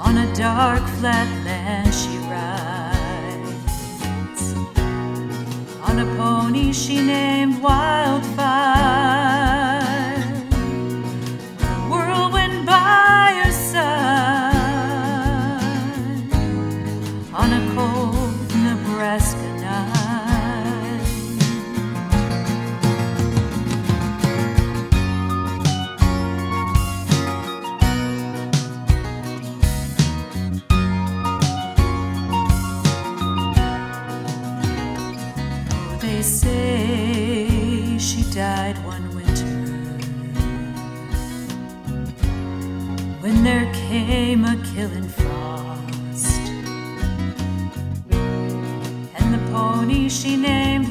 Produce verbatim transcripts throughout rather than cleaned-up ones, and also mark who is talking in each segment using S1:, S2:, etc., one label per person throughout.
S1: On a dark flatland she rides, on a pony she named Wildfire. The whirlwind by her side, on a cold Nebraska night. They say she died one winter, when there came a killing frost, and the pony she named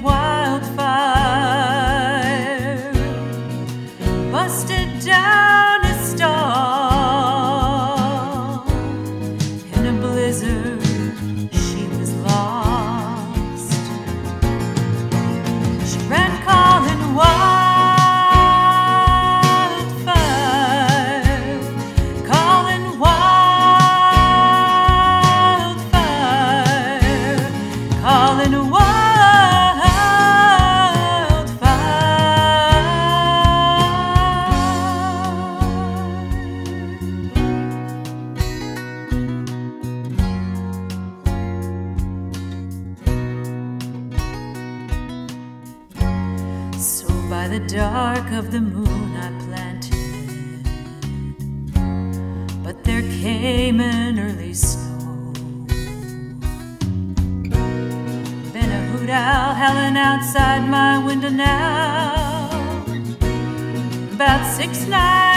S1: Wildfire busted down a stall. In a blizzard she was lost. She ran calling wildfire, calling wildfire, calling wildfire. So by the dark of the moon I planted, but there came an early snow. Been a hoot owl howling outside my window now, about six nights